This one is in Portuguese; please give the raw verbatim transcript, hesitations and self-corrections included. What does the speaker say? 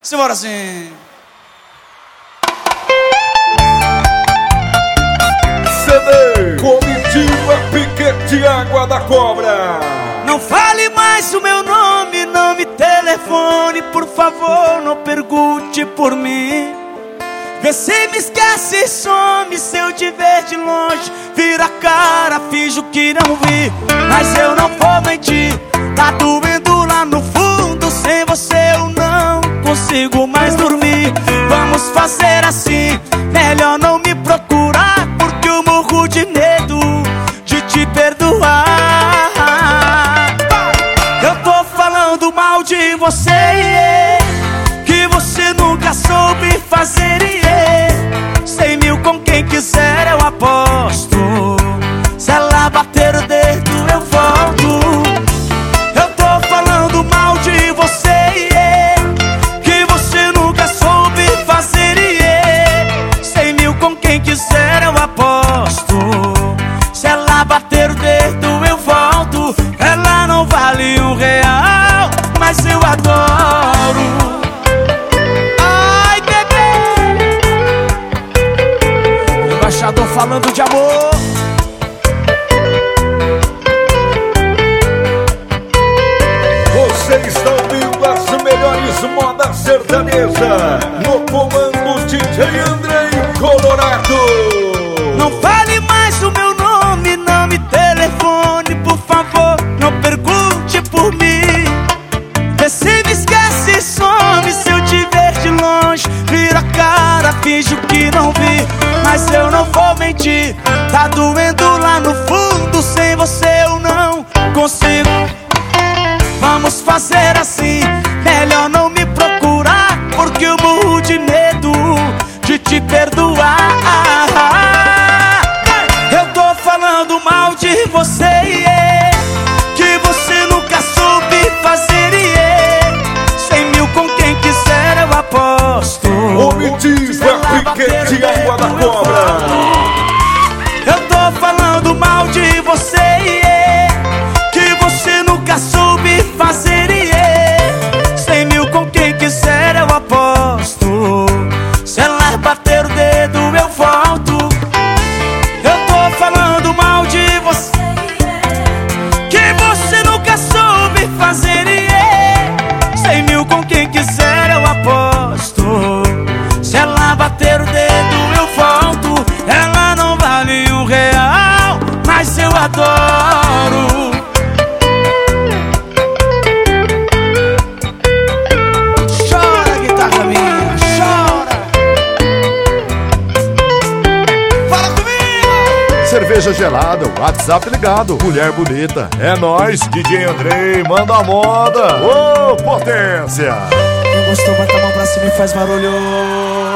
Simbora assim. C D Comitiva Piquete Água da Cobra. Não fale mais o meu nome, não me telefone, por favor, não pergunte por mim. Vê se me esquece e some, se eu te ver de longe, vira a cara, finjo que não vi. Mas eu não vou mentir, tá doendo lá no fundo, sem você eu não consigo mais dormir. Vamos fazer assim, melhor não me procurar, porque eu morro de medo de te perdoar. Eu tô falando mal de você, yeah, que você nunca soube fazer, yeah. Cem mil com quem quiser eu aposto, se ela bater o dedo eu volto. Eu tô falando mal de você, yeah, que você nunca soube fazer, yeah. Cem mil com quem quiser eu aposto, se ela bater o dedo eu volto. Ela não vale um real, mas eu adoro. Ai, bebê, o embaixador falando de amor. Você está ouvindo as melhores modas sertaneja, no comando D J Andrei Colorado. Não fale mais o meu nome, não me telefone, por favor, não pergunte por mim. Vê se me esquece e some, se eu te ver de longe, vira a cara, finjo que não vi. Mas eu não vou mentir, tá doendo lá no fundo, sem você eu não consigo. Vamos fazer assim, melhor não me procurar, porque eu morro de medo de te perdoar. Eu tô falando mal de você, yeah, que você nunca soube fazer, yeah. Cem mil com quem quiser eu aposto. Comitiva Piquete Água da Cobra. Eu tô falando mal de você, yeah, que você nunca soube fazer, yeah. Cem mil com quem quiser eu aposto, se ela bater o dedo eu volto. Eu tô falando mal de você, que você nunca soube fazer, yeah. Cem mil com quem quiser eu aposto, se ela bater o dedo eu volto. Ela não vale um real, mas eu adoro. Chora, guitarra minha, chora. Fala comigo. Cerveja gelada, WhatsApp ligado, mulher bonita. É nóis, D J Andrei, manda a moda. Ô, potência! Quem gostou, bota a mão pra cima e faz barulho.